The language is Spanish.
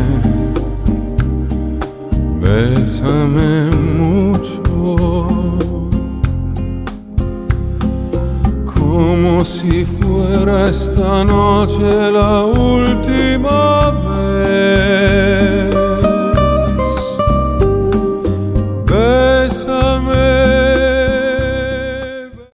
bésame mucho, como si fuera esta noche la última vez.